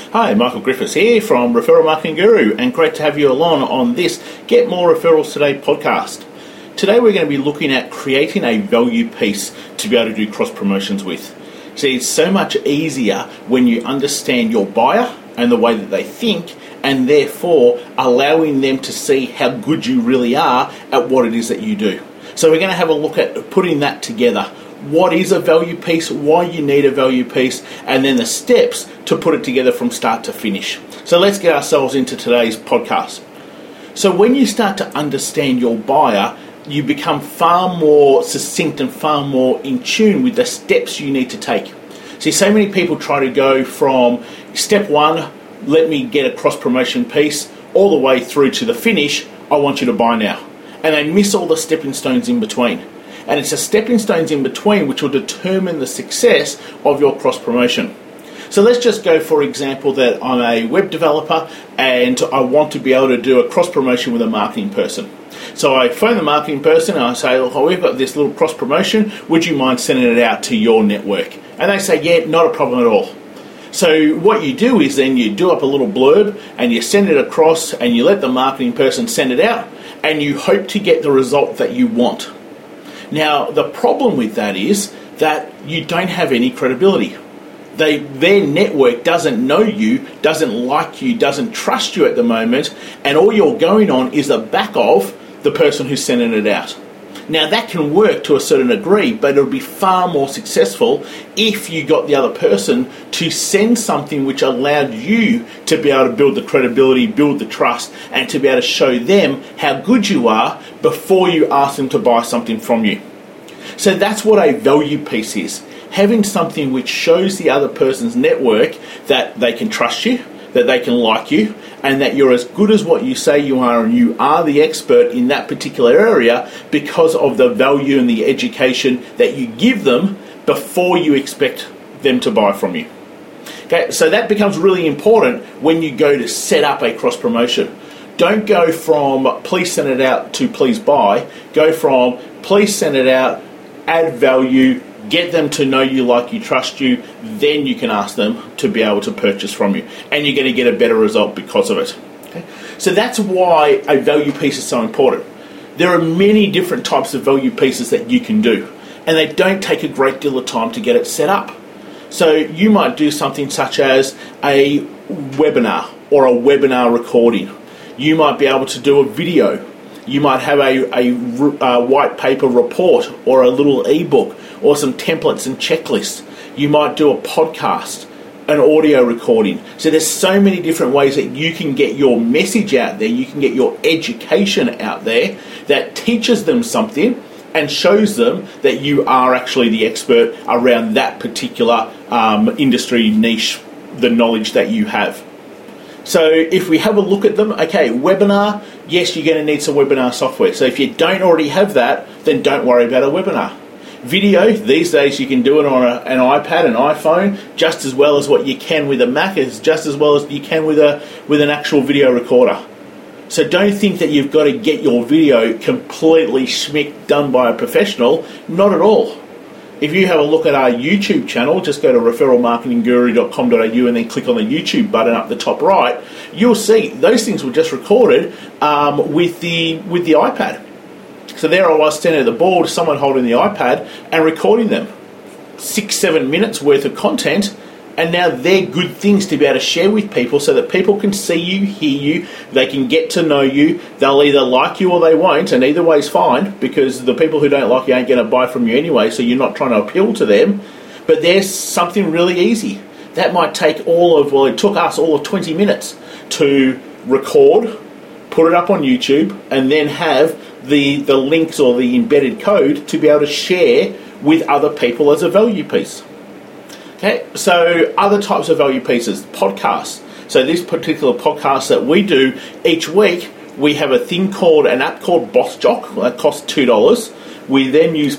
Hi, Michael Griffiths here from Referral Marketing Guru, and great to have you along on this Get More Referrals Today podcast. Today we're going to be looking at creating a value piece to be able to do cross promotions with. See, it's so much easier when you understand your buyer and the way that they think, and therefore allowing them to see how good you really are at what it is that you do. So we're going to have a look at putting that together. What is a value piece, why you need a value piece, and then the steps to put it together from start to finish. So let's get ourselves into today's podcast. So when you start to understand your buyer, you become far more succinct and far more in tune with the steps you need to take. See, so many people try to go from step one, let me get a cross-promotion piece, all the way through to the finish, I want you to buy now. And they miss all the stepping stones in between. And it's the stepping stones in between which will determine the success of your cross-promotion. So let's just go, for example, that I'm a web developer and I want to be able to do a cross-promotion with a marketing person. So I phone the marketing person and I say, look, we've got this little cross-promotion, would you mind sending it out to your network? And they say, yeah, not a problem at all. So what you do is then you do up a little blurb and you send it across and you let the marketing person send it out and you hope to get the result that you want. Now, the problem with that is that you don't have any credibility. Their network doesn't know you, doesn't like you, doesn't trust you at the moment, and all you're going on is the back of the person who's sending it out. Now, that can work to a certain degree, but it'll be far more successful if you got the other person to send something which allowed you to be able to build the credibility, build the trust, and to be able to show them how good you are before you ask them to buy something from you. So that's what a value piece is. Having something which shows the other person's network that they can trust you, that they can like you, and that you're as good as what you say you are, and you are the expert in that particular area because of the value and the education that you give them before you expect them to buy from you. Okay, so that becomes really important when you go to set up a cross promotion. Don't go from please send it out to please buy. Go from please send it out, add value, get them to know you, like you, trust you, then you can ask them to be able to purchase from you. And you're going to get a better result because of it. Okay? So that's why a value piece is so important. There are many different types of value pieces that you can do, and they don't take a great deal of time to get it set up. So you might do something such as a webinar or a webinar recording. You might be able to do a video. You might have a white paper report or a little ebook or some templates and checklists. You might do a podcast, an audio recording. So there's so many different ways that you can get your message out there, you can get your education out there that teaches them something and shows them that you are actually the expert around that particular industry niche, the knowledge that you have. So if we have a look at them, okay, webinar, yes, you're going to need some webinar software. So if you don't already have that, then don't worry about a webinar. Video, these days you can do it on an iPad, an iPhone, just as well as what you can with a Mac, just as well as you can with an actual video recorder. So don't think that you've got to get your video completely schmick done by a professional. Not at all. If you have a look at our YouTube channel, just go to referralmarketingguru.com.au and then click on the YouTube button up the top right, you'll see those things were just recorded with the iPad. So there I was standing at the board, someone holding the iPad and recording them. 6-7 minutes worth of content, and now they're good things to be able to share with people so that people can see you, hear you, they can get to know you. They'll either like you or they won't, and either way's fine, because the people who don't like you ain't going to buy from you anyway, so you're not trying to appeal to them. But there's something really easy. That might take it took us all of 20 minutes to record, put it up on YouTube, and then have the links or the embedded code to be able to share with other people as a value piece. Okay, so other types of value pieces, podcasts. So this particular podcast that we do each week, we have an app called BossJock that costs $2. We then use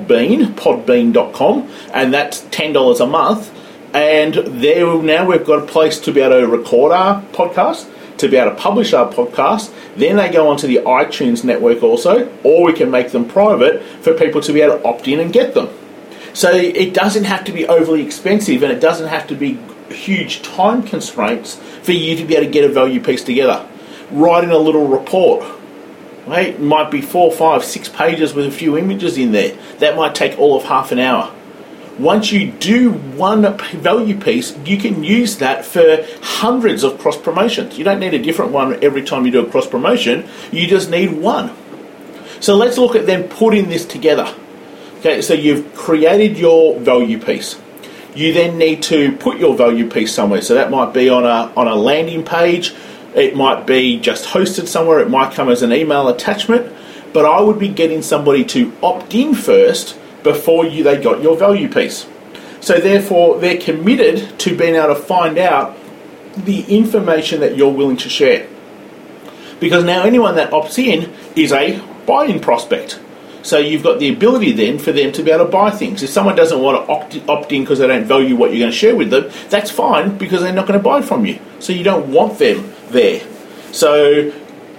podbean.com, and that's $10 a month. And there now we've got a place to be able to record our podcast, to be able to publish our podcast. Then they go onto the iTunes network also, or we can make them private for people to be able to opt in and get them. So it doesn't have to be overly expensive, and it doesn't have to be huge time constraints for you to be able to get a value piece together. Writing a little report, right? It might be 4, 5, 6 pages with a few images in there. That might take all of half an hour. Once you do one value piece, you can use that for hundreds of cross promotions. You don't need a different one every time you do a cross promotion. You just need one. So let's look at then putting this together. Okay, so you've created your value piece. You then need to put your value piece somewhere. So that might be on a landing page. It might be just hosted somewhere. It might come as an email attachment. But I would be getting somebody to opt in first before they got your value piece. So therefore, they're committed to being able to find out the information that you're willing to share. Because now anyone that opts in is a buy-in prospect. So you've got the ability then for them to be able to buy things. If someone doesn't want to opt in because they don't value what you're going to share with them, that's fine, because they're not going to buy from you. So you don't want them there. So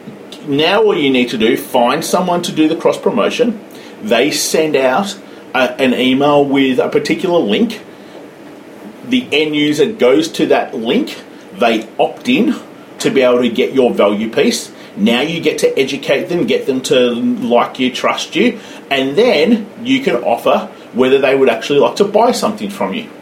now all you need to do, find someone to do the cross promotion. They send out an email with a particular link. The end user goes to that link. They opt in to be able to get your value piece. Now you get to educate them, get them to like you, trust you, and then you can offer whether they would actually like to buy something from you.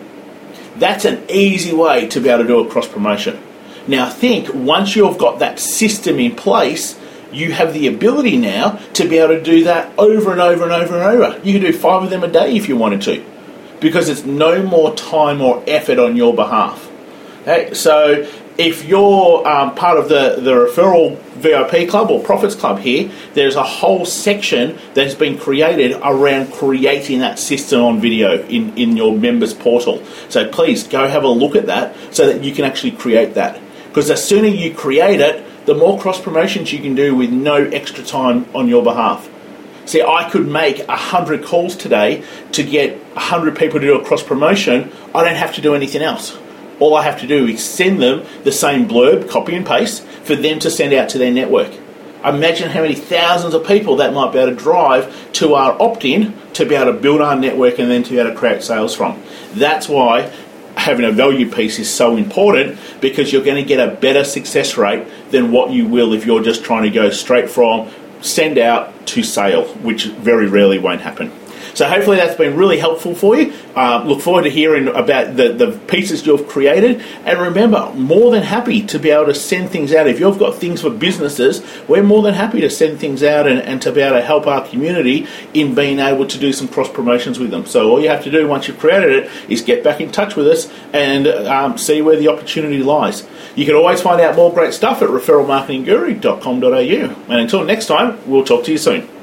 That's an easy way to be able to do a cross promotion. Now think, once you've got that system in place, you have the ability now to be able to do that over and over and over and over. You can do 5 of them a day if you wanted to, because it's no more time or effort on your behalf. Okay? So if you're part of the referral VIP club or profits club here, there's a whole section that's been created around creating that system on video in your members portal. So please go have a look at that so that you can actually create that. Because the sooner you create it, the more cross promotions you can do with no extra time on your behalf. See, I could make 100 calls today to get 100 people to do a cross promotion. I don't have to do anything else. All I have to do is send them the same blurb, copy and paste, for them to send out to their network. Imagine how many thousands of people that might be able to drive to our opt-in to be able to build our network and then to be able to create sales from. That's why having a value piece is so important, because you're going to get a better success rate than what you will if you're just trying to go straight from send out to sale, which very rarely won't happen. So hopefully that's been really helpful for you. Look forward to hearing about the pieces you've created. And remember, more than happy to be able to send things out. If you've got things for businesses, we're more than happy to send things out and to be able to help our community in being able to do some cross promotions with them. So all you have to do once you've created it is get back in touch with us and see where the opportunity lies. You can always find out more great stuff at referralmarketingguru.com.au. And until next time, we'll talk to you soon.